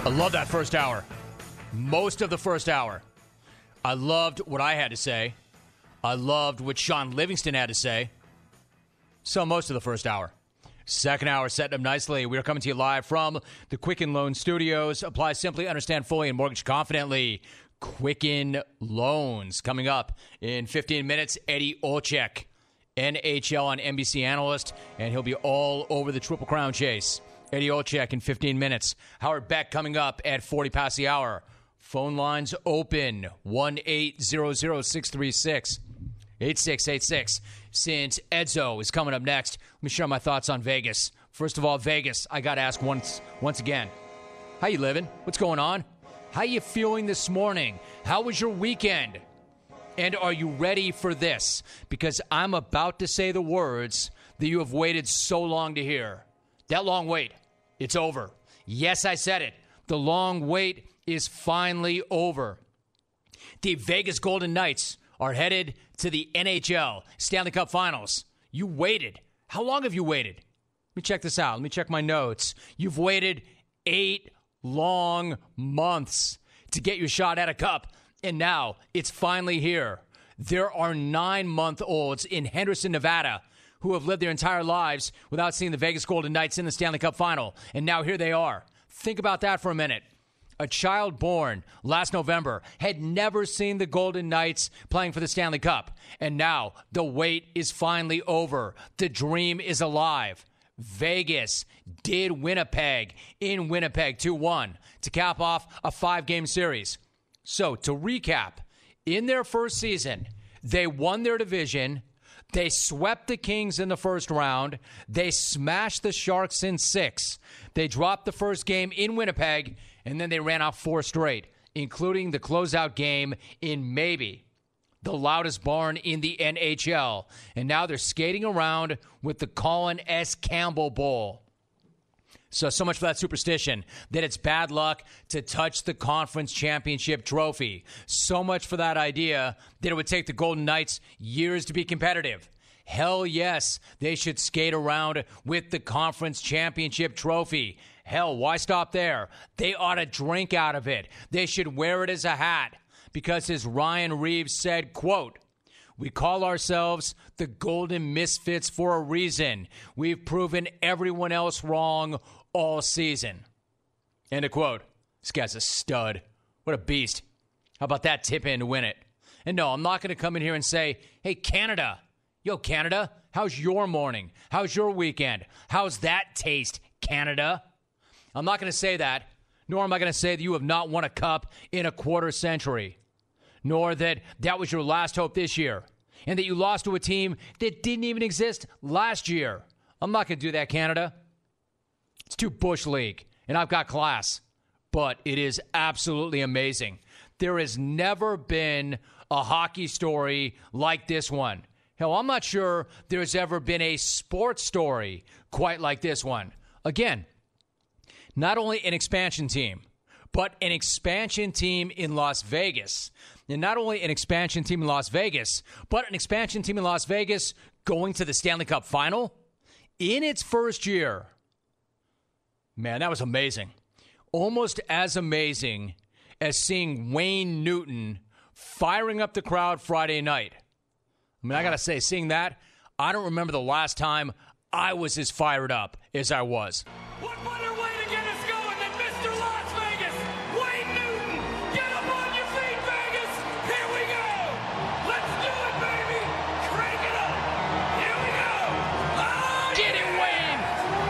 I love that first hour. Most of the first hour. I loved what I had to say. I loved what Sean Livingston had to say. So most of the first hour. Second hour setting up nicely. We are coming to you live from the Quicken Loan Studios. Apply simply, understand fully, and mortgage confidently. Quicken Loans. Coming up in 15 minutes, Eddie Olczyk, NHL on NBC analyst, and he'll be all over the Triple Crown chase. Eddie Olczyk in 15 minutes. Howard Beck coming up at 40 past the hour. Phone lines open, 1-800-636-8686. Since Edzo is coming up next, let me share my thoughts on Vegas. First of all, Vegas, I got to ask once again, how you living? What's going on? How you feeling this morning? How was your weekend? And are you ready for this? Because I'm about to say the words that you have waited so long to hear. That long wait, it's over. Yes, I said it. The long wait is finally over. The Vegas Golden Knights are headed to the NHL Stanley Cup Finals. You waited. How long have you waited? Let me check this out. Let me check my notes. You've waited 8 long months to get your shot at a cup, and now it's finally here. There are 9-month-olds in Henderson, Nevada, who have lived their entire lives without seeing the Vegas Golden Knights in the Stanley Cup Final. And now here they are. Think about that for a minute. A child born last November had never seen the Golden Knights playing for the Stanley Cup. And now the wait is finally over. The dream is alive. Vegas did Winnipeg in Winnipeg 2-1 to cap off a 5-game series. So to recap, in their first season, they won their division. They swept the Kings in the first round. They smashed the Sharks in 6. They dropped the first game in Winnipeg, and then they ran off 4 straight, including the closeout game in maybe the loudest barn in the NHL. And now they're skating around with the Colin S. Campbell Bowl. So much for that superstition that it's bad luck to touch the conference championship trophy. So much for that idea that it would take the Golden Knights years to be competitive. Hell yes, they should skate around with the conference championship trophy. Hell, why stop there? They ought to drink out of it. They should wear it as a hat. Because as Ryan Reeves said, quote, "We call ourselves the Golden Misfits for a reason. We've proven everyone else wrong all season." End of quote. This guy's a stud. What a beast. How about that tip in to win it? And no, I'm not going to come in here and say, hey, Canada. Yo, Canada, how's your morning? How's your weekend? How's that taste, Canada? I'm not going to say that, nor am I going to say that you have not won a cup in a quarter century, nor that that was your last hope this year, and that you lost to a team that didn't even exist last year. I'm not going to do that, Canada. It's too Bush League, and I've got class. But it is absolutely amazing. There has never been a hockey story like this one. Hell, I'm not sure there's ever been a sports story quite like this one. Again, not only an expansion team, but an expansion team in Las Vegas. And not only an expansion team in Las Vegas, but an expansion team in Las Vegas going to the Stanley Cup Final in its first year. Man, that was amazing. Almost as amazing as seeing Wayne Newton firing up the crowd Friday night. I mean, I got to say, seeing that, I don't remember the last time I was as fired up as I was. What better way to get us going than Mr. Las Vegas? Wayne Newton, get up on your feet, Vegas. Here we go. Let's do it, baby. Crank it up. Here we go. Oh, get it, Wayne.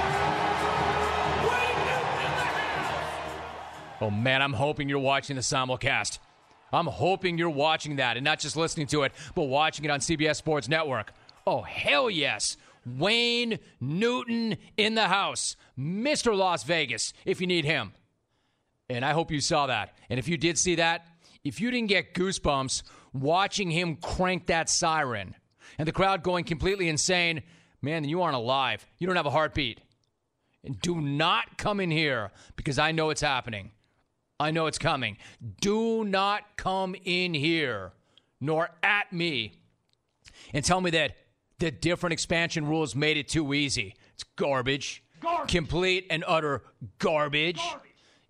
Wayne Newton in the house. Oh, man, I'm hoping you're watching the simulcast. I'm hoping you're watching that and not just listening to it, but watching it on CBS Sports Network. Oh, hell yes. Wayne Newton in the house. Mr. Las Vegas, if you need him. And I hope you saw that. And if you did see that, if you didn't get goosebumps watching him crank that siren and the crowd going completely insane, man, then you aren't alive. You don't have a heartbeat. And do not come in here because I know it's happening. I know it's coming. Do not come in here, nor at me, and tell me that the different expansion rules made it too easy. It's garbage. Complete and utter garbage.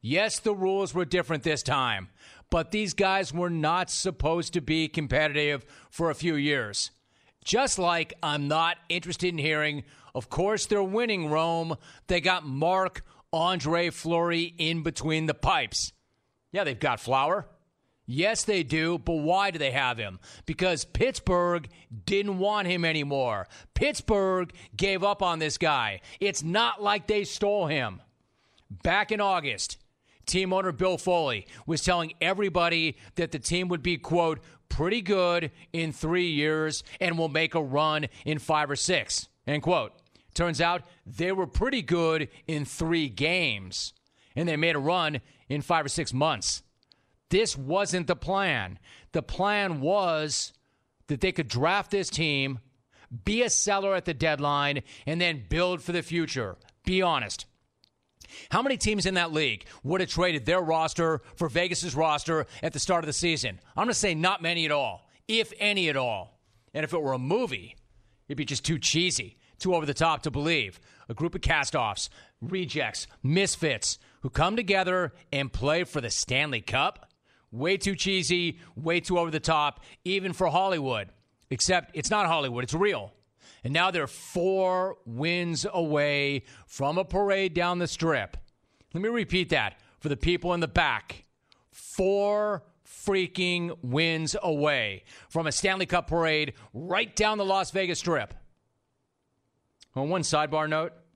Yes, the rules were different this time, but these guys were not supposed to be competitive for a few years. Just like I'm not interested in hearing, of course they're winning, Rome. They got Marc-Andre Fleury in between the pipes. Yeah, they've got Flower. Yes, they do, but why do they have him? Because Pittsburgh didn't want him anymore. Pittsburgh gave up on this guy. It's not like they stole him. Back in August, team owner Bill Foley was telling everybody that the team would be, quote, pretty good in 3 years and will make a run in 5 or 6, end quote. Turns out they were pretty good in 3 games, and they made a run in 5 or 6 months. This wasn't the plan. The plan was that they could draft this team, be a seller at the deadline, and then build for the future. Be honest. How many teams in that league would have traded their roster for Vegas's roster at the start of the season? I'm going to say not many at all, if any at all. And if it were a movie, it'd be just too cheesy, too over the top to believe. A group of cast-offs, rejects, misfits who come together and play for the Stanley Cup? Way too cheesy, way too over the top, even for Hollywood. Except it's not Hollywood, it's real. And now they're 4 wins away from a parade down the strip. Let me repeat that for the people in the back. 4 freaking wins away from a Stanley Cup parade right down the Las Vegas Strip. On one sidebar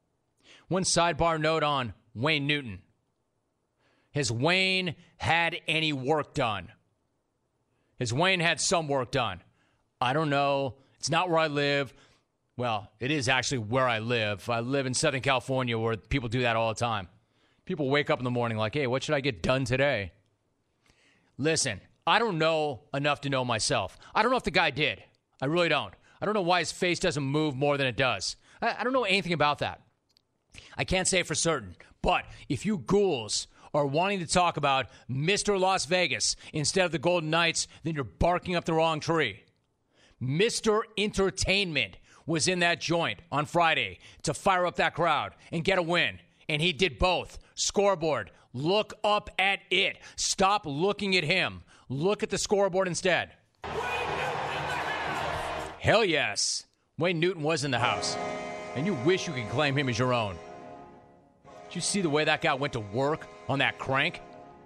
note on Wayne Newton. Has Wayne had any work done? Has Wayne had some work done? I don't know. It's not where I live. Well, it is actually where I live. I live in Southern California where people do that all the time. People wake up in the morning like, hey, what should I get done today? Listen, I don't know enough to know myself. I don't know if the guy did. I really don't. I don't know why his face doesn't move more than it does. I don't know anything about that. I can't say for certain. But if you ghouls are wanting to talk about Mr. Las Vegas instead of the Golden Knights, then you're barking up the wrong tree. Mr. Entertainment was in that joint on Friday to fire up that crowd and get a win. And he did both. Scoreboard. Look up at it. Stop looking at him. Look at the scoreboard instead. Hell yes. Wayne Newton was in the house. And you wish you could claim him as your own. Did you see the way that guy went to work on that crank?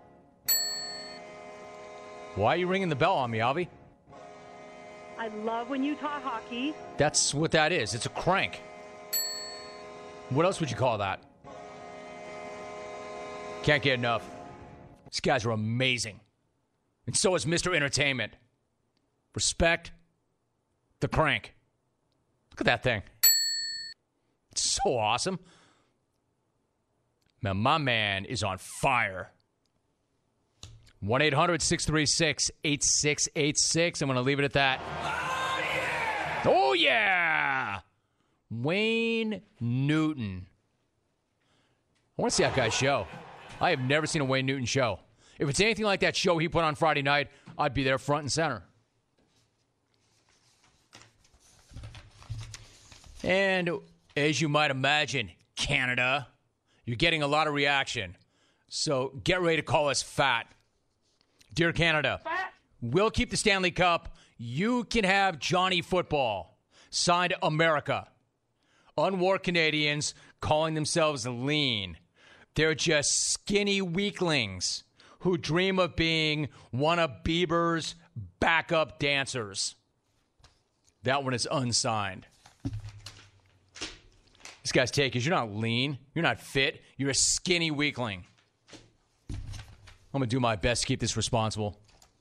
Why are you ringing the bell on me, Avi? I love when you talk hockey. That's what that is. It's a crank. What else would you call that? Can't get enough. These guys are amazing. And so is Mr. Entertainment. Respect the crank. Look at that thing. It's so awesome. Man, my man is on fire. 1-800-636-8686. I'm going to leave it at that. Oh, yeah! Wayne Newton. I want to see that guy's show. I have never seen a Wayne Newton show. If it's anything like that show he put on Friday night, I'd be there front and center. And as you might imagine, Canada, you're getting a lot of reaction. So get ready to call us fat. Dear Canada, we'll keep the Stanley Cup. You can have Johnny Football. Signed, America. Unwar Canadians calling themselves lean. They're just skinny weaklings who dream of being one of Bieber's backup dancers. That one is unsigned. This guy's take is you're not lean, you're not fit, you're a skinny weakling. I'm going to do my best to keep this responsible.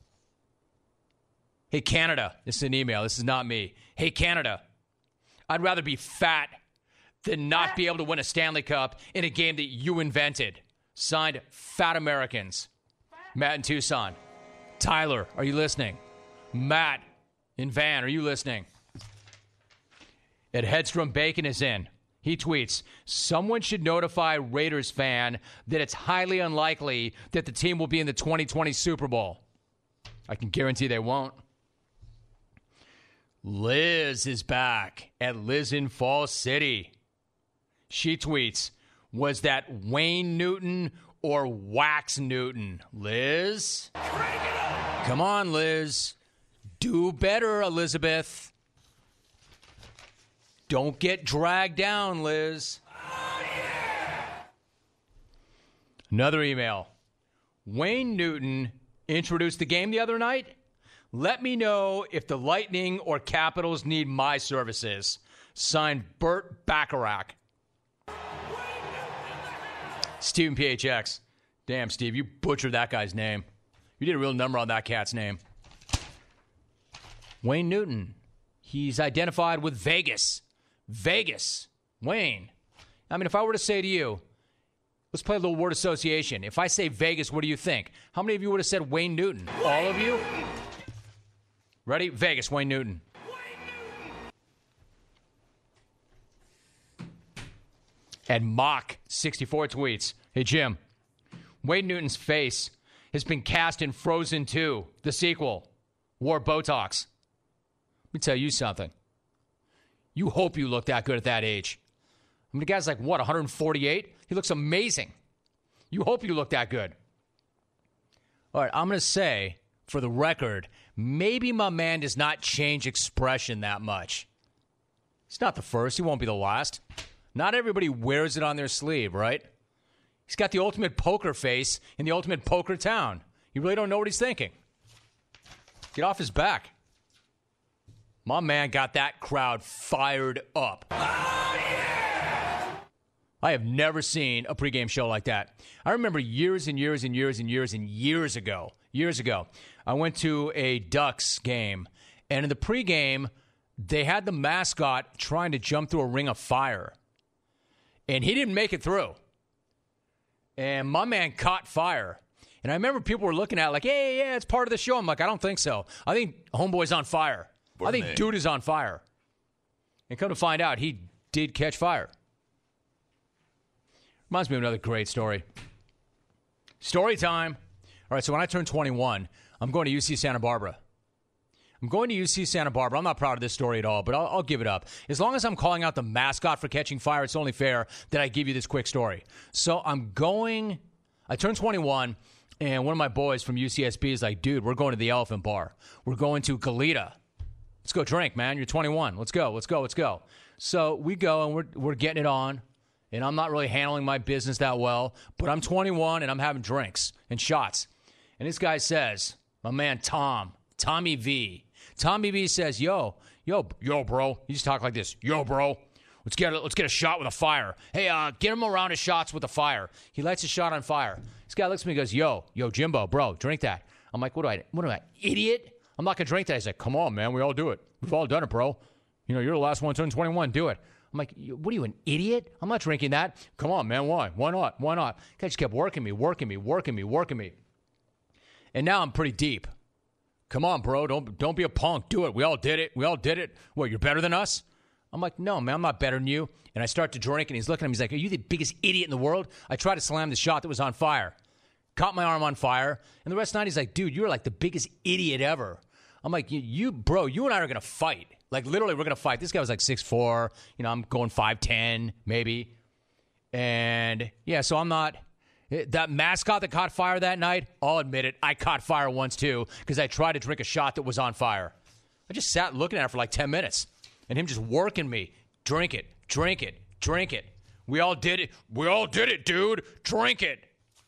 Hey, Canada, this is an email. This is not me. Hey, Canada, I'd rather be fat than not be able to win a Stanley Cup in a game that you invented. Signed, Fat Americans. Matt in Tucson. Tyler, are you listening? Matt in Van, are you listening? Ed Hedstrom Bacon is in. He tweets, someone should notify Raiders fan that it's highly unlikely that the team will be in the 2020 Super Bowl. I can guarantee they won't. Liz is back at Liz in Fall City. She tweets, was that Wayne Newton or wax Newton? Liz? Come on, Liz. Do better, Elizabeth. Don't get dragged down, Liz. Oh, yeah. Another email. Wayne Newton introduced the game the other night. Let me know if the Lightning or Capitals need my services. Signed, Burt Bacharach. Steven PHX. Damn, Steve, you butchered that guy's name. You did a real number on that cat's name. Wayne Newton. He's identified with Vegas. Vegas. Wayne. I mean, if I were to say to you, let's play a little word association. If I say Vegas, what do you think? How many of you would have said Wayne Newton? All of you? Ready? Vegas, Wayne Newton. And Mock 64 tweets, hey, Jim, Wayne Newton's face has been cast in Frozen 2, the sequel, Wore Botox. Let me tell you something. You hope you look that good at that age. I mean, the guy's like, what, 148? He looks amazing. You hope you look that good. All right, I'm going to say, for the record, maybe my man does not change expression that much. He's not the first. He won't be the last. Not everybody wears it on their sleeve, right? He's got the ultimate poker face in the ultimate poker town. You really don't know what he's thinking. Get off his back. My man got that crowd fired up. Oh, yeah! I have never seen a pregame show like that. I remember years and years and years and years and years ago, I went to a Ducks game, and in the pregame, they had the mascot trying to jump through a ring of fire. And he didn't make it through. And my man caught fire. And I remember people were looking at it like, hey, yeah, it's part of the show. I'm like, I don't think so. I think Homeboy's on fire. I think Dude is on fire. And come to find out, he did catch fire. Reminds me of another great story. Story time. All right, so when I turn 21, I'm going to UC Santa Barbara. I'm not proud of this story at all, but I'll give it up. As long as I'm calling out the mascot for catching fire, it's only fair that I give you this quick story. So I turned 21, and one of my boys from UCSB is like, dude, we're going to the Elephant Bar. We're going to Goleta. Let's go drink, man. You're 21. Let's go. So we go, and we're getting it on, and I'm not really handling my business that well, but I'm 21, and I'm having drinks and shots. And this guy says, my man Tommy V says, yo, bro. He just talk like this. Yo, bro. Let's get a shot with a fire. Hey, get him a round of shots with a fire. He lights a shot on fire. This guy looks at me and goes, yo, Jimbo, bro, drink that. I'm like, what am I, idiot? I'm not going to drink that. He's like, come on, man. We all do it. We've all done it, bro. You know, you're the last one to turn 21. Do it. I'm like, what are you, an idiot? I'm not drinking that. Come on, man. Why? Why not? Guy just kept working me. And now I'm pretty deep. Come on, bro. Don't be a punk. Do it. We all did it. What, you're better than us? I'm like, no, man, I'm not better than you. And I start to drink, and he's looking at me. He's like, are you the biggest idiot in the world? I tried to slam the shot that was on fire. Caught my arm on fire. And the rest of the night, he's like, dude, you're like the biggest idiot ever. I'm like, bro, you and I are going to fight. Like, literally, we're going to fight. This guy was like 6'4". You know, I'm going 5'10", maybe. And, yeah, so I'm not... That mascot that caught fire that night, I'll admit it, I caught fire once too because I tried to drink a shot that was on fire. I just sat looking at it for like 10 minutes and him just working me. Drink it. We all did it, dude. Drink it.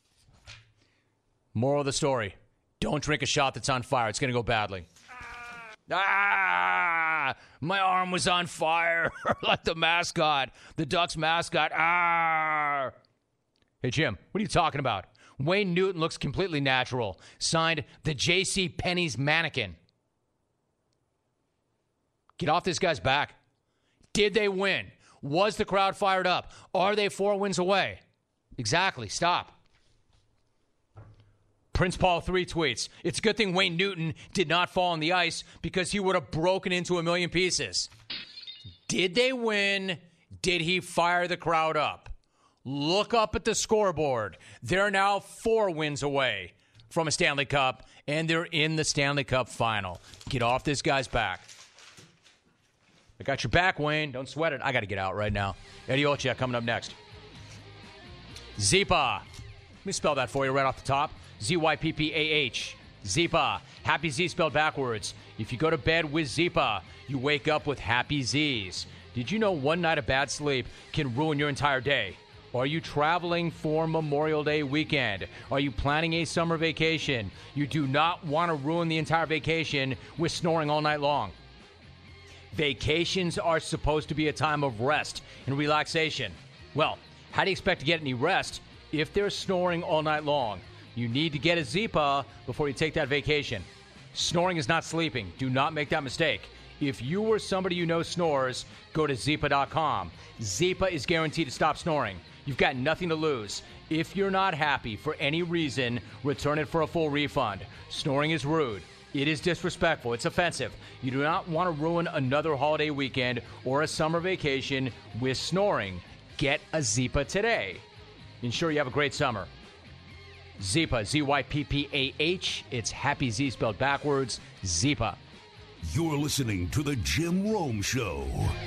Moral of the story, don't drink a shot that's on fire. It's going to go badly. My arm was on fire like the mascot, the Ducks mascot. Hey, Jim, what are you talking about? Wayne Newton looks completely natural. Signed, the J.C. Penney's mannequin. Get off this guy's back. Did they win? Was the crowd fired up? Are they 4 wins away? Exactly. Stop. Prince Paul 3 tweets, it's a good thing Wayne Newton did not fall on the ice because he would have broken into a million pieces. Did they win? Did he fire the crowd up? Look up at the scoreboard. They're now 4 wins away from a Stanley Cup, and they're in the Stanley Cup final. Get off this guy's back. I got your back, Wayne. Don't sweat it. I got to get out right now. Eddie Olczyk coming up next. Zipa. Let me spell that for you right off the top. ZYPPAH. Zipa. Happy Z spelled backwards. If you go to bed with Zipa, you wake up with happy Z's. Did you know one night of bad sleep can ruin your entire day? Are you traveling for Memorial Day weekend? Are you planning a summer vacation? You do not want to ruin the entire vacation with snoring all night long. Vacations are supposed to be a time of rest and relaxation. Well, how do you expect to get any rest if they're snoring all night long? You need to get a Zipa before you take that vacation. Snoring is not sleeping. Do not make that mistake. If you or somebody you know snores, go to Zipa.com. Zipa is guaranteed to stop snoring. You've got nothing to lose. If you're not happy for any reason, return it for a full refund. Snoring is rude. It is disrespectful. It's offensive. You do not want to ruin another holiday weekend or a summer vacation with snoring. Get a Zipa today. Ensure you have a great summer. Zipa, Z-Y-P-P-A-H. It's Happy Z spelled backwards. Zipa. You're listening to The Jim Rome Show.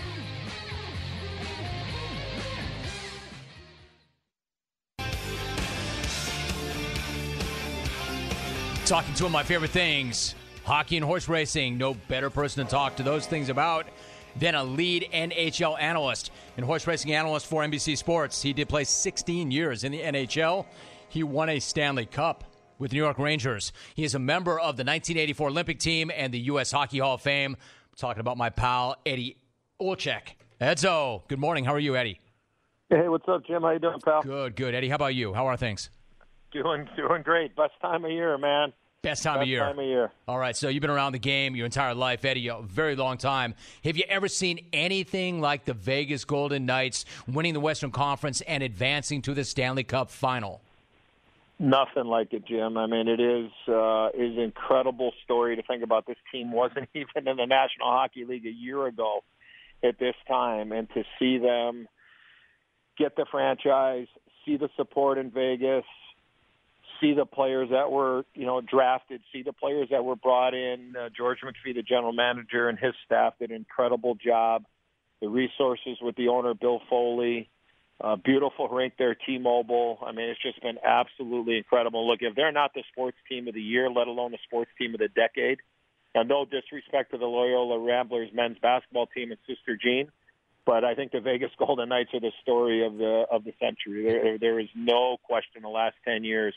Talking to one of my favorite things, hockey and horse racing. No better person to talk to those things about than a lead NHL analyst and horse racing analyst for NBC Sports. He did play 16 years in the NHL. He won a Stanley Cup with the New York Rangers. He is a member of the 1984 Olympic team and the U.S. Hockey Hall of Fame. I'm talking about my pal, Eddie Olczyk. Edzo, good morning. How are you, Eddie? Hey, what's up, Jim? How you doing, pal? Good, good. Eddie, how about you? How are things? Doing great. Best time of year, man. Best time of year. All right, so you've been around the game your entire life, Eddie, a very long time. Have you ever seen anything like the Vegas Golden Knights winning the Western Conference and advancing to the Stanley Cup final? Nothing like it, Jim. I mean, it is an incredible story to think about. This team wasn't even in the National Hockey League a year ago at this time, and to see them get the franchise, see the support in Vegas, see the players that were, drafted, see the players that were brought in. George McPhee, the general manager, and his staff did an incredible job. The resources with the owner, Bill Foley, beautiful rink there, T-Mobile. I mean, it's just been absolutely incredible. Look, if they're not the sports team of the year, let alone the sports team of the decade, now no disrespect to the Loyola Ramblers men's basketball team and Sister Jean, but I think the Vegas Golden Knights are the story of the century. There is no question the last 10 years.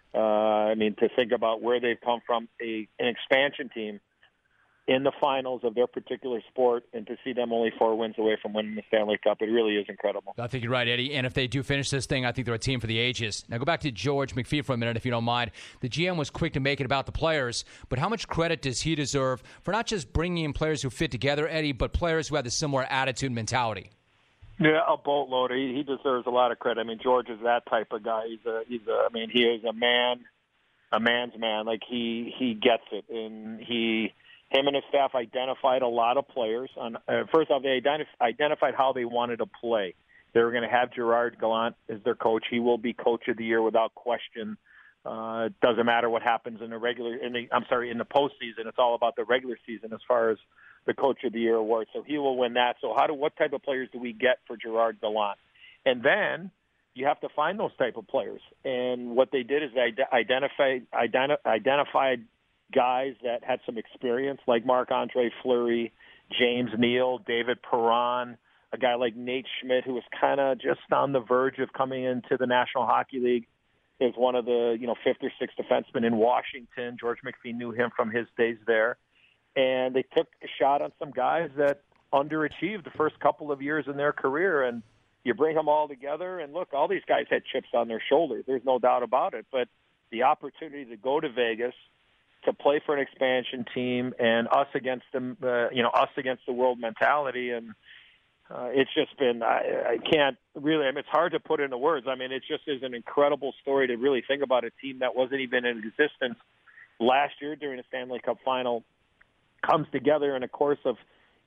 To think about where they've come from, an expansion team in the finals of their particular sport, and to see them only 4 wins away from winning the Stanley Cup, it really is incredible. I think you're right, Eddie. And if they do finish this thing, I think they're a team for the ages. Now go back to George McPhee for a minute, if you don't mind. The GM was quick to make it about the players, but how much credit does he deserve for not just bringing in players who fit together, Eddie, but players who have the similar attitude and mentality? Yeah, a boatload. He deserves a lot of credit. I mean, George is that type of guy. He is a man's man. Like he gets it, and him and his staff identified a lot of players. First off, they identified how they wanted to play. They were going to have Gerard Gallant as their coach. He will be coach of the year without question. It doesn't matter what happens in the postseason. It's all about the regular season as far as the Coach of the Year award. So he will win that. So what type of players do we get for Gerard Gallant? And then you have to find those type of players. And what they did is they identified guys that had some experience, like Marc-Andre Fleury, James Neal, David Perron, a guy like Nate Schmidt, who was kind of just on the verge of coming into the National Hockey League. Is one of the 5th or 6th defensemen in Washington. George McPhee knew him from his days there. And they took a shot on some guys that underachieved the first couple of years in their career. And you bring them all together, and look, all these guys had chips on their shoulders. There's no doubt about it. But the opportunity to go to Vegas, to play for an expansion team, and us against them, us against the world mentality, and it's just been, I can't really, it's hard to put into words. It just is an incredible story to really think about a team that wasn't even in existence last year during the Stanley Cup final comes together in a course of,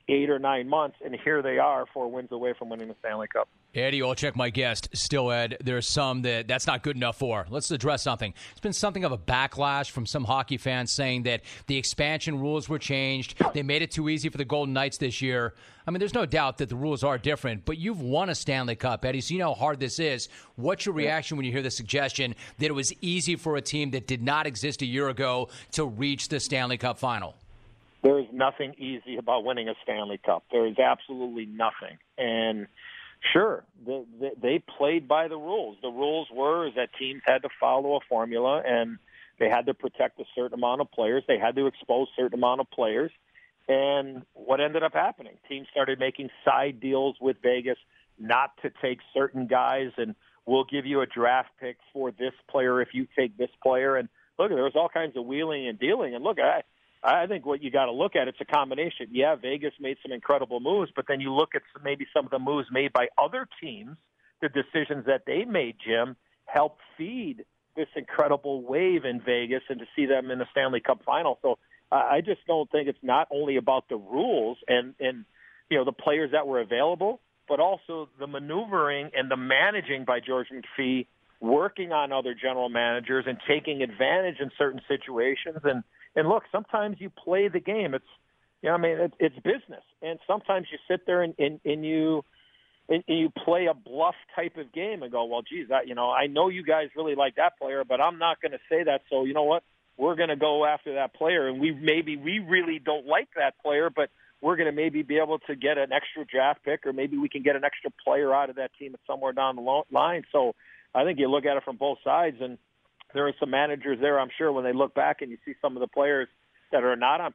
8 or 9 months, and here they are 4 wins away from winning the Stanley Cup. Eddie Olczyk, my guest. Still, Ed, there's some that's not good enough for. Let's address something. It's been something of a backlash from some hockey fans saying that the expansion rules were changed. They made it too easy for the Golden Knights this year. I mean, there's no doubt that the rules are different, but you've won a Stanley Cup, Eddie, so you know how hard this is. What's your reaction when you hear the suggestion that it was easy for a team that did not exist a year ago to reach the Stanley Cup final? There is nothing easy about winning a Stanley Cup. There is absolutely nothing. And sure, they played by the rules. The rules were that teams had to follow a formula, and they had to protect a certain amount of players. They had to expose a certain amount of players. And what ended up happening? Teams started making side deals with Vegas not to take certain guys, and we'll give you a draft pick for this player if you take this player. And look, there was all kinds of wheeling and dealing. And look, I think what you got to look at, it's a combination. Yeah, Vegas made some incredible moves, but then you look at maybe some of the moves made by other teams, the decisions that they made, Jim, helped feed this incredible wave in Vegas and to see them in the Stanley Cup final. So I just don't think it's not only about the rules and you know the players that were available, but also the maneuvering and the managing by George McPhee, working on other general managers and taking advantage in certain situations. And look, sometimes you play the game. It's, you know, I mean, it's business. And sometimes you sit there and you play a bluff type of game and go, well, geez, I know you guys really like that player, but I'm not going to say that. So you know what? We're going to go after that player. And we really don't like that player, but we're going to maybe be able to get an extra draft pick, or maybe we can get an extra player out of that team somewhere down the line. So I think you look at it from both sides, and there are some managers there, I'm sure, when they look back and you see some of the players that are not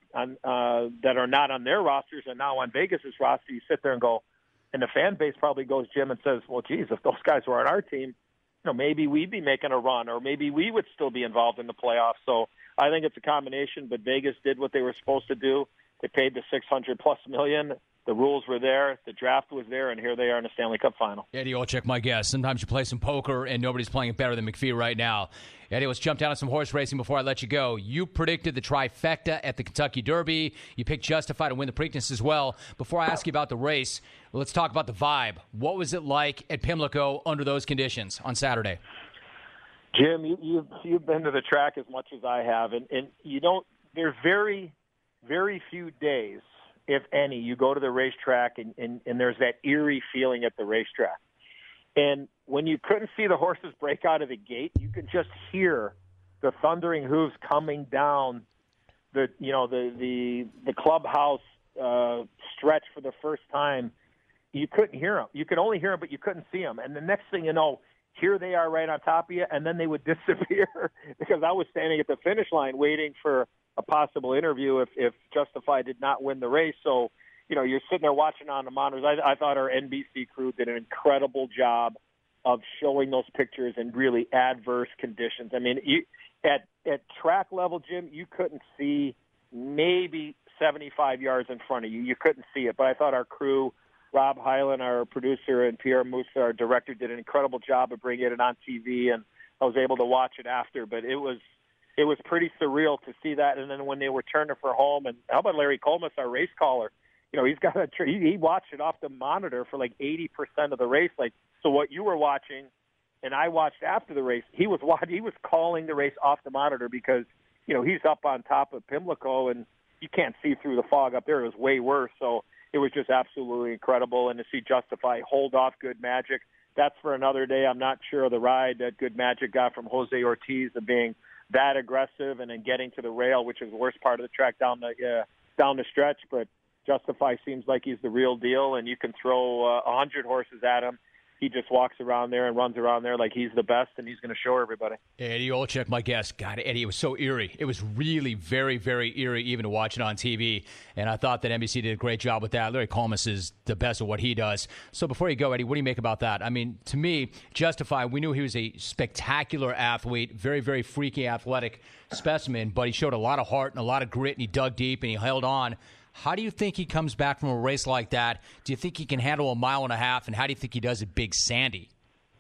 on their rosters and now on Vegas's roster, you sit there and go, and the fan base probably goes, Jim, and says, well, geez, if those guys were on our team, you know, maybe we'd be making a run, or maybe we would still be involved in the playoffs. So I think it's a combination, but Vegas did what they were supposed to do. They paid the $600+ million. The rules were there, the draft was there, and here they are in the Stanley Cup final. Eddie Olczyk, my guest. Sometimes you play some poker, and nobody's playing it better than McPhee right now. Eddie, let's jump down to some horse racing before I let you go. You predicted the trifecta at the Kentucky Derby. You picked Justified to win the Preakness as well. Before I ask you about the race, let's talk about the vibe. What was it like at Pimlico under those conditions on Saturday? Jim, you've been to the track as much as I have, and you don't. There's very, very few days, if any, you go to the racetrack and there's that eerie feeling at the racetrack. And when you couldn't see the horses break out of the gate, you could just hear the thundering hooves coming down the clubhouse stretch for the first time. You couldn't hear them. You could only hear them, but you couldn't see them. And the next thing you know, here they are right on top of you, and then they would disappear because I was standing at the finish line waiting for a possible interview if Justified did not win the race. So, you know, you're sitting there watching on the monitors. I thought our NBC crew did an incredible job of showing those pictures in really adverse conditions. I mean, at track level, Jim, you couldn't see maybe 75 yards in front of you. You couldn't see it. But I thought our crew, Rob Hyland, our producer, and Pierre Musa, our director, did an incredible job of bringing it on TV, and I was able to watch it after. But it was pretty surreal to see that. And then when they were turning for home, and how about Larry Colmus, our race caller? You know, he watched it off the monitor for like 80% of the race. Like, so what you were watching, and I watched after the race, he was calling the race off the monitor because, you know, he's up on top of Pimlico and you can't see through the fog up there. It was way worse. So it was just absolutely incredible. And to see Justify hold off Good Magic, that's for another day. I'm not sure of the ride that Good Magic got from Jose Ortiz of being that aggressive and then getting to the rail, which is the worst part of the track down the stretch. But Justify seems like he's the real deal, and you can throw 100 horses at him. He just walks around there and runs around there like he's the best, and he's going to show everybody. Eddie Olczyk, my guest. God, Eddie, it was so eerie. It was really very, very eerie even to watch it on TV, and I thought that NBC did a great job with that. Larry Colmus is the best at what he does. So before you go, Eddie, what do you make about that? I mean, to me, Justify, we knew he was a spectacular athlete, very, very freaky athletic specimen, but he showed a lot of heart and a lot of grit, and he dug deep, and he held on. How do you think he comes back from a race like that? Do you think he can handle 1.5 miles, and how do you think he does at Big Sandy?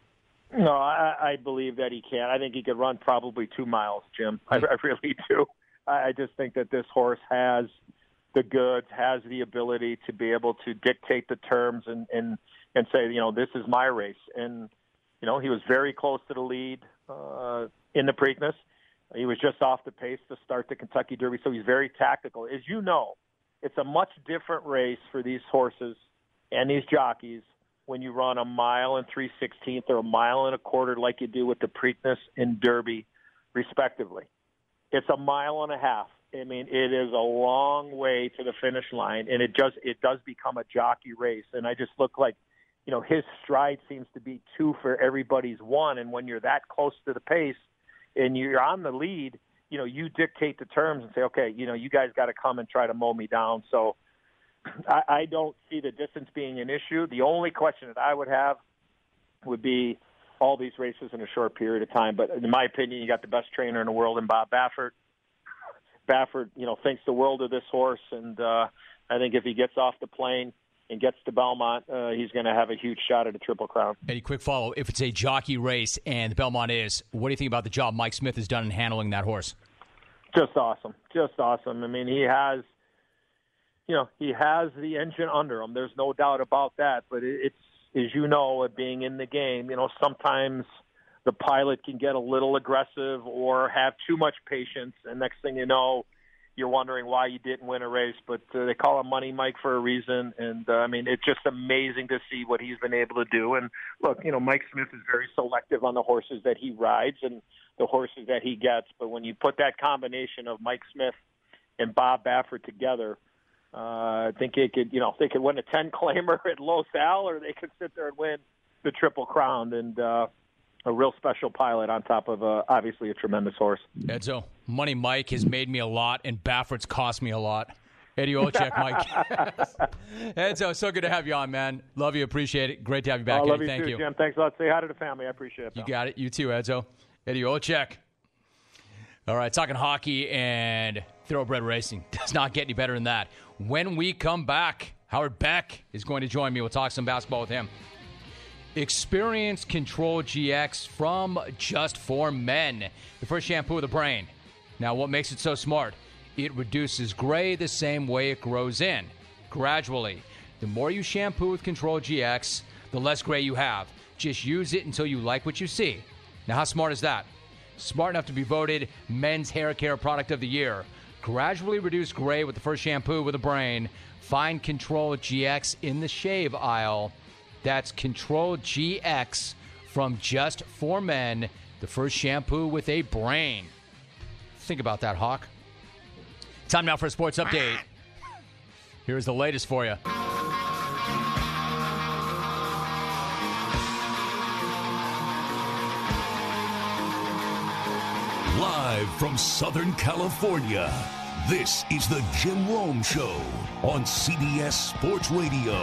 No, I believe that he can. I think he could run probably 2 miles, Jim. I really do. I just think that this horse has the goods, has the ability to be able to dictate the terms and say, this is my race. And, he was very close to the lead in the Preakness. He was just off the pace to start the Kentucky Derby, so he's very tactical. As you know, it's a much different race for these horses and these jockeys when you run a mile and 3/16 or a mile and a quarter like you do with the Preakness and Derby, respectively. It's a mile and a half. I mean, it is a long way to the finish line, and it does become a jockey race. And I just look like, his stride seems to be 2 for everybody's 1. And when you're that close to the pace and you're on the lead, you dictate the terms and say, okay, you guys got to come and try to mow me down. So I don't see the distance being an issue. The only question that I would have would be all these races in a short period of time. But in my opinion, you got the best trainer in the world in Bob Baffert. Baffert, thinks the world of this horse, and I think if he gets off the plane and gets to Belmont, he's going to have a huge shot at a Triple Crown. Eddie, quick follow. If it's a jockey race and the Belmont is, what do you think about the job Mike Smith has done in handling that horse? Just awesome. Just awesome. I mean, he has the engine under him. There's no doubt about that. But it's, as being in the game, sometimes the pilot can get a little aggressive or have too much patience. And next thing you know, you're wondering why you didn't win a race, but they call him Money Mike for a reason. And, it's just amazing to see what he's been able to do. And, look, Mike Smith is very selective on the horses that he rides and the horses that he gets. But when you put that combination of Mike Smith and Bob Baffert together, I think they could win a 10-claimer at Los Al, or they could sit there and win the Triple Crown. And a real special pilot on top of, obviously, a tremendous horse. Edzo, Money Mike has made me a lot, and Baffert's cost me a lot. Eddie Olczyk, Mike. Edzo, so good to have you on, man. Love you, appreciate it. Great to have you back, Eddie. Love you Thank too, you. Jim. Thanks a lot. Say hi to the family. I appreciate it, pal. You got it. You too, Edzo. Eddie Olczyk. All right, talking hockey and thoroughbred racing. Does not get any better than that. When we come back, Howard Beck is going to join me. We'll talk some basketball with him. Experience Control GX from Just for Men, the first shampoo of the brain. Now, what makes it so smart? It reduces gray the same way it grows in, gradually. The more you shampoo with Control GX, the less gray you have. Just use it until you like what you see. Now, how smart is that? Smart enough to be voted Men's Hair Care Product of the Year. Gradually reduce gray with the first shampoo with a brain. Find Control GX in the shave aisle. That's Control GX from Just for Men, the first shampoo with a brain. Think about that, Hawk. Time now for a sports update. Here's the latest for you. Live from Southern California, this is the Jim Rome Show on CBS Sports Radio.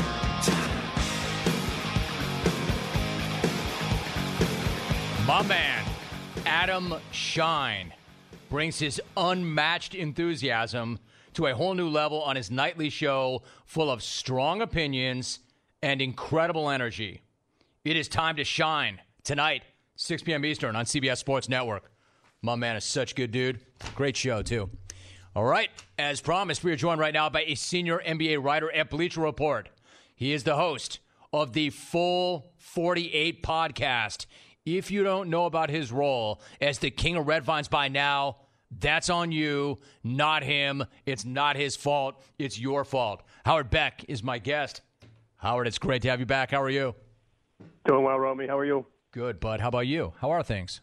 My man, Adam Shine, brings his unmatched enthusiasm to a whole new level on his nightly show full of strong opinions and incredible energy. It is time to shine tonight, 6 p.m. Eastern on CBS Sports Network. My man is such a good dude. Great show, too. All right, as promised, we are joined right now by a senior NBA writer at Bleacher Report. He is the host of the Full 48 podcast. If you don't know about his role as the King of Red Vines by now, that's on you, not him. It's not his fault. It's your fault. Howard Beck is my guest. Howard, it's great to have you back. How are you? Doing well, Romy. How are you? Good, bud. How about you? How are things?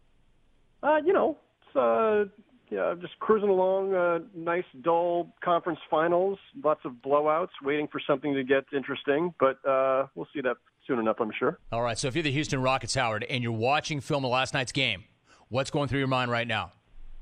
Just cruising along. Nice, dull conference finals. Lots of blowouts. Waiting for something to get interesting, but we'll see that soon enough, I'm sure. All right, so if you're the Houston Rockets, Howard, and you're watching film of last night's game, what's going through your mind right now?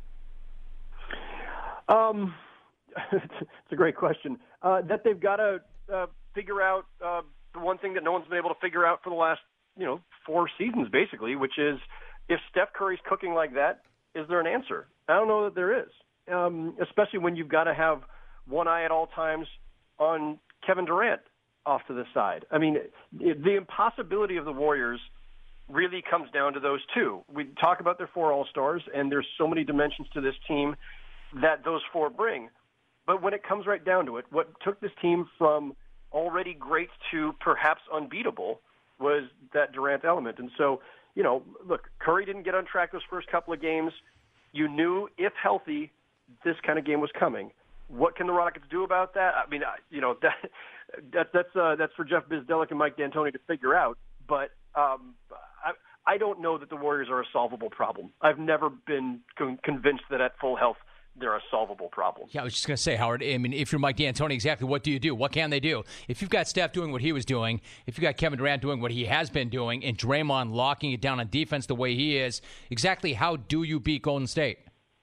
It's a great question. That they've got to figure out the one thing that no one's been able to figure out for the last, 4 seasons, basically, which is if Steph Curry's cooking like that, is there an answer? I don't know that there is, especially when you've got to have one eye at all times on Kevin Durant off to the side. I mean, the impossibility of the Warriors really comes down to those two. We talk about their 4 All-Stars, and there's so many dimensions to this team that those 4 bring. But when it comes right down to it, what took this team from already great to perhaps unbeatable was that Durant element. And so, look, Curry didn't get on track those first couple of games. You knew, if healthy, this kind of game was coming. What can the Rockets do about that? I mean, that's for Jeff Bizdelic and Mike D'Antoni to figure out. But I don't know that the Warriors are a solvable problem. I've never been convinced that at full health they're a solvable problem. Yeah, I was just going to say, Howard, I mean, if you're Mike D'Antoni, exactly what do you do? What can they do? If you've got Steph doing what he was doing, if you've got Kevin Durant doing what he has been doing, and Draymond locking it down on defense the way he is, exactly how do you beat Golden State?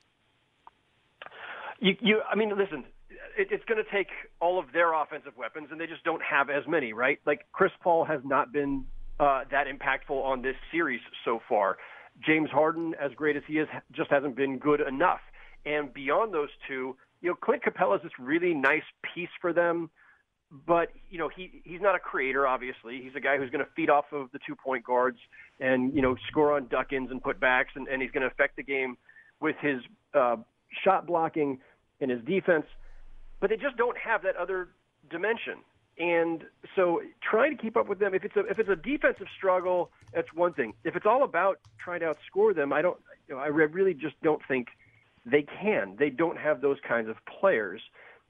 I mean, listen, it's going to take all of their offensive weapons, and they just don't have as many, right? Like, Chris Paul has not been that impactful on this series so far. James Harden, as great as he is, just hasn't been good enough. And beyond those two, Clint Capella is this really nice piece for them, but, he's not a creator, obviously. He's a guy who's going to feed off of the two-point guards and, score on duck-ins and putbacks, and he's going to affect the game with his shot blocking and his defense. But they just don't have that other dimension. And so trying to keep up with them, if it's a defensive struggle, that's one thing. If it's all about trying to outscore them, I really just don't think they can. They don't have those kinds of players.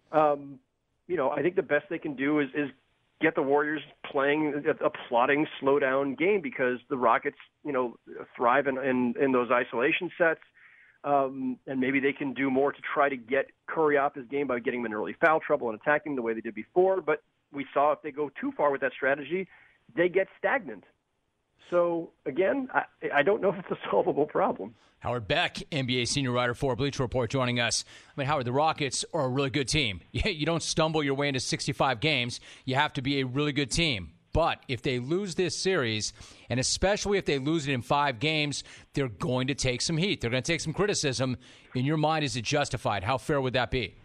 I think the best they can do is get the Warriors playing a plodding, slow-down game because the Rockets, thrive in those isolation sets. And maybe they can do more to try to get Curry off his game by getting him in early foul trouble and attacking the way they did before. But we saw if they go too far with that strategy, they get stagnant. So, again, I don't know if it's a solvable problem. Howard Beck, NBA senior writer for Bleacher Report, joining us. I mean, Howard, the Rockets are a really good team. You don't stumble your way into 65 games. You have to be a really good team. But if they lose this series, and especially if they lose it in 5 games, they're going to take some heat. They're going to take some criticism. In your mind, is it justified? How fair would that be?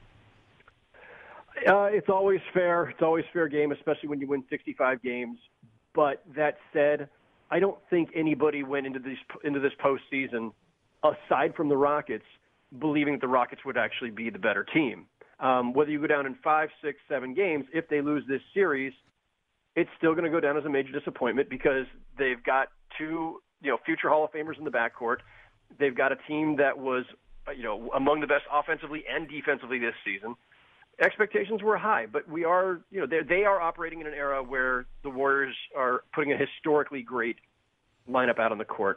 It's always fair. It's always fair game, especially when you win 65 games. But that said, I don't think anybody went into this postseason, aside from the Rockets, believing that the Rockets would actually be the better team. Whether you go down in 5, 6, 7 games, if they lose this series, it's still going to go down as a major disappointment because they've got 2, future Hall of Famers in the backcourt. They've got a team that was, among the best offensively and defensively this season. Expectations were high, but we are, they are operating in an era where the Warriors are putting a historically great lineup out on the court.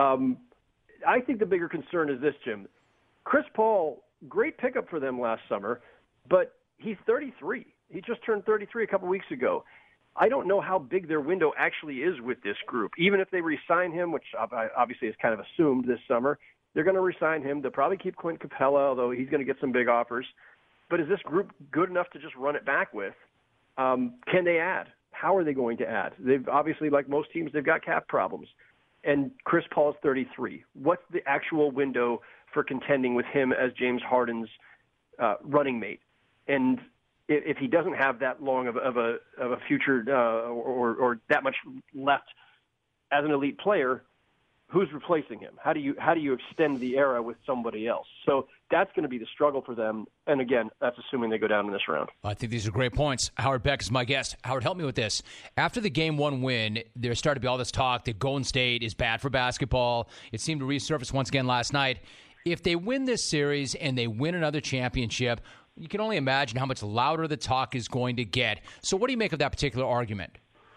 I think the bigger concern is this, Jim. Chris Paul, great pickup for them last summer, but he's 33. He just turned 33 a couple weeks ago. I don't know how big their window actually is with this group. Even if they re-sign him, which obviously is kind of assumed this summer, they're going to re-sign him. They'll probably keep Clint Capella, although he's going to get some big offers. But is this group good enough to just run it back with? Can they add? How are they going to add? They've obviously, like most teams, they've got cap problems. And Chris Paul is 33. What's the actual window for contending with him as James Harden's running mate? And if he doesn't have that long of a future or that much left as an elite player, who's replacing him? How do you extend the era with somebody else? So that's going to be the struggle for them. And again, that's assuming they go down in this round. I think these are great points. Howard Beck is my guest. Howard, help me with this. After the Game 1 win, there started to be all this talk that Golden State is bad for basketball. It seemed to resurface once again last night. If they win this series and they win another championship, you can only imagine how much louder the talk is going to get. So what do you make of that particular argument?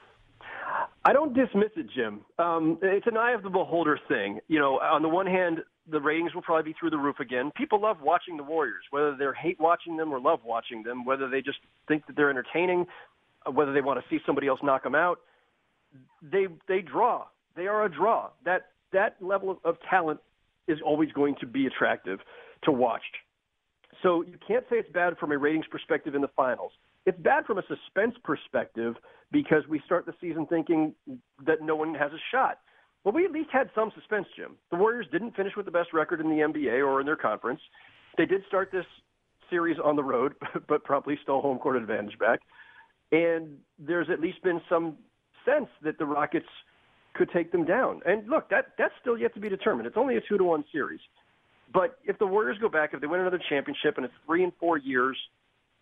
I don't dismiss it, Jim. It's an eye of the beholder thing. On the one hand, the ratings will probably be through the roof again. People love watching the Warriors, whether they hate watching them or love watching them, whether they just think that they're entertaining, whether they want to see somebody else knock them out. They draw. They are a draw. That level of talent is always going to be attractive to watch. So you can't say it's bad from a ratings perspective in the finals. It's bad from a suspense perspective because we start the season thinking that no one has a shot. Well, we at least had some suspense, Jim. The Warriors didn't finish with the best record in the NBA or in their conference. They did start this series on the road, but promptly stole home court advantage back. And there's at least been some sense that the Rockets could take them down. And look, that's still yet to be determined. It's only a 2-1 series. But if the Warriors go back, if they win another championship and it's 3 and 4 years,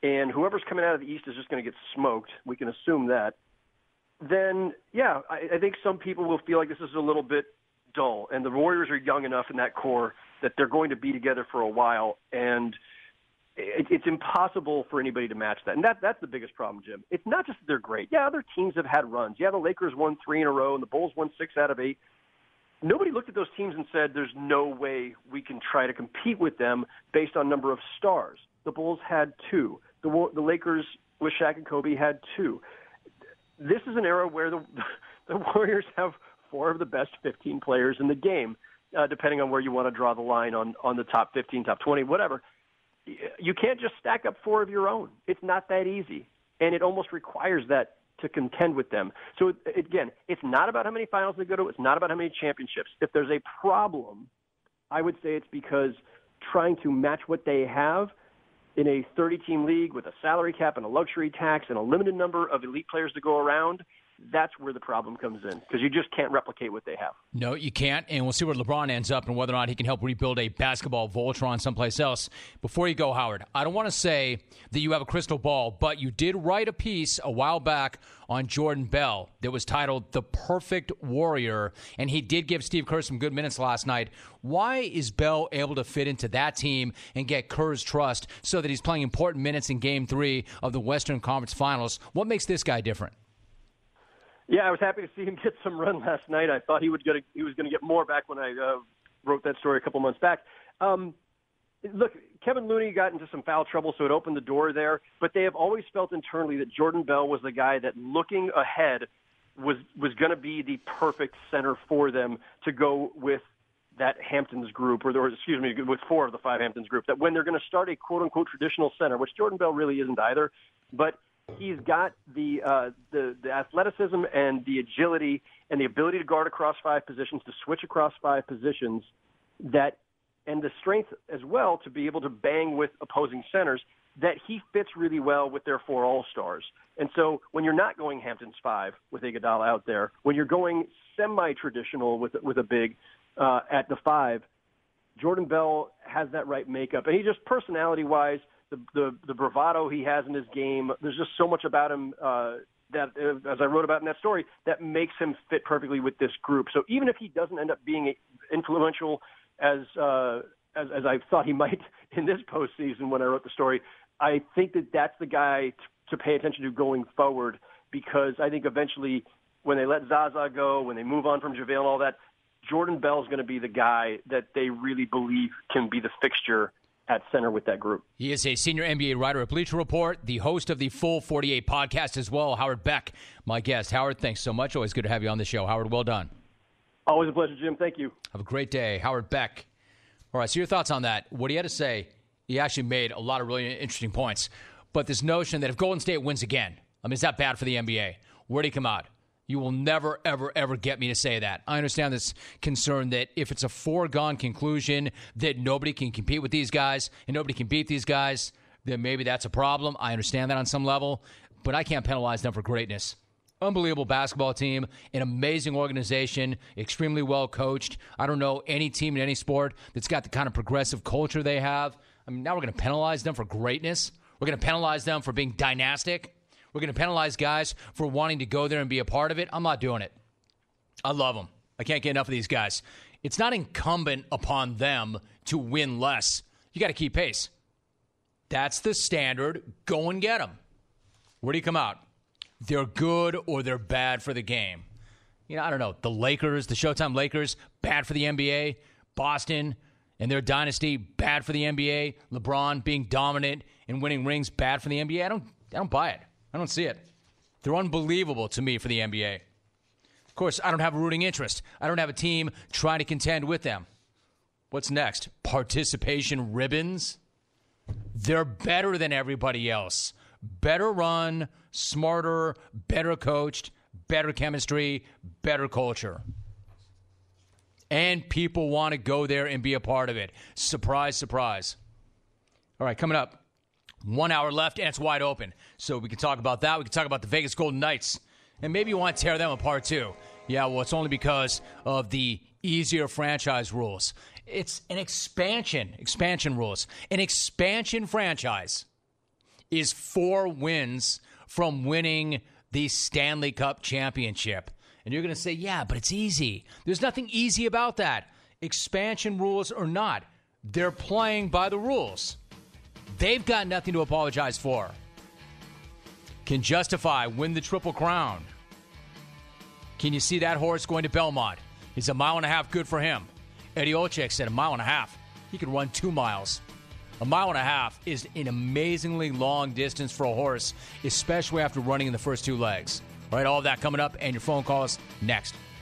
and whoever's coming out of the East is just going to get smoked, we can assume that, then, yeah, I think some people will feel like this is a little bit dull. And the Warriors are young enough in that core that they're going to be together for a while, and it's impossible for anybody to match that. And that's the biggest problem, Jim. It's not just that they're great. Yeah, other teams have had runs. Yeah, the Lakers won 3 in a row, and the Bulls won 6 out of 8. Nobody looked at those teams and said, there's no way we can try to compete with them based on number of stars. The Bulls had 2. The Lakers with Shaq and Kobe had 2. This is an era where the Warriors have 4 of the best 15 players in the game, depending on where you want to draw the line on the top 15, top 20, whatever. You can't just stack up 4 of your own. It's not that easy, and it almost requires that to contend with them. So, again, it's not about how many finals they go to. It's not about how many championships. If there's a problem, I would say it's because trying to match what they have in a 30-team league with a salary cap and a luxury tax and a limited number of elite players to go around, that's where the problem comes in, because you just can't replicate what they have. No, you can't, and we'll see where LeBron ends up and whether or not he can help rebuild a basketball Voltron someplace else. Before you go, Howard, I don't want to say that you have a crystal ball, but you did write a piece a while back on Jordan Bell that was titled The Perfect Warrior, and he did give Steve Kerr some good minutes last night. Why is Bell able to fit into that team and get Kerr's trust so that he's playing important minutes in Game 3 of the Western Conference Finals? What makes this guy different? Yeah, I was happy to see him get some run last night. I thought he was going to get more back when I wrote that story a couple months back. Look, Kevin Looney got into some foul trouble, so it opened the door there. But they have always felt internally that Jordan Bell was the guy that, looking ahead, was going to be the perfect center for them to go with that Hamptons group, or excuse me, with 4 of the 5 Hamptons group. That when they're going to start a quote-unquote traditional center, which Jordan Bell really isn't either, but he's got the athleticism and the agility and the ability to guard across 5 positions, to switch across 5 positions, and the strength as well to be able to bang with opposing centers, that he fits really well with their 4 All-Stars. And so when you're not going Hamptons 5 with Iguodala out there, when you're going semi-traditional with a big at the 5, Jordan Bell has that right makeup. And he just, personality-wise, the bravado he has in his game, there's just so much about him that, as I wrote about in that story, that makes him fit perfectly with this group. So even if he doesn't end up being influential as I thought he might in this postseason when I wrote the story, I think that that's the guy to pay attention to going forward, because I think eventually when they let Zaza go, when they move on from JaVale and all that, Jordan Bell's going to be the guy that they really believe can be the fixture at center with that group. He is a senior NBA writer at Bleacher Report, the host of the Full 48 podcast as well. Howard Beck, my guest. Howard, thanks so much. Always good to have you on the show. Howard, well done. Always a pleasure, Jim. Thank you. Have a great day. Howard Beck. All right, so your thoughts on that. What he had to say, he actually made a lot of really interesting points. But this notion that if Golden State wins again, I mean, is that bad for the NBA? Where'd he come out? You will never, ever, ever get me to say that. I understand this concern that if it's a foregone conclusion that nobody can compete with these guys and nobody can beat these guys, then maybe that's a problem. I understand that on some level, but I can't penalize them for greatness. Unbelievable basketball team, an amazing organization, extremely well coached. I don't know any team in any sport that's got the kind of progressive culture they have. I mean, now we're going to penalize them for greatness. We're going to penalize them for being dynastic. We're going to penalize guys for wanting to go there and be a part of it. I'm not doing it. I love them. I can't get enough of these guys. It's not incumbent upon them to win less. You got to keep pace. That's the standard. Go and get them. Where do you come out? They're good or they're bad for the game. You know, I don't know. The Lakers, the Showtime Lakers, bad for the NBA. Boston and their dynasty, bad for the NBA. LeBron being dominant and winning rings, bad for the NBA. I don't buy it. I don't see it. They're unbelievable to me for the NBA. Of course, I don't have a rooting interest. I don't have a team trying to contend with them. What's next? Participation ribbons? They're better than everybody else. Better run, smarter, better coached, better chemistry, better culture. And people want to go there and be a part of it. Surprise, surprise. All right, coming up. 1 hour left, and it's wide open. So we can talk about that. We can talk about the Vegas Golden Knights. And maybe you want to tear them apart, too. Yeah, well, it's only because of the easier franchise rules. It's an expansion rules. An expansion franchise is 4 wins from winning the Stanley Cup championship. And you're going to say, yeah, but it's easy. There's nothing easy about that. Expansion rules or not, they're playing by the rules. They've got nothing to apologize for. Can Justify win the Triple Crown? Can you see that horse going to Belmont? Is 1.5 miles good for him? Eddie Olczyk said 1.5 miles. He could run 2 miles. 1.5 miles is an amazingly long distance for a horse, especially after running in the first 2 legs. All right, all of that coming up, and your phone calls next.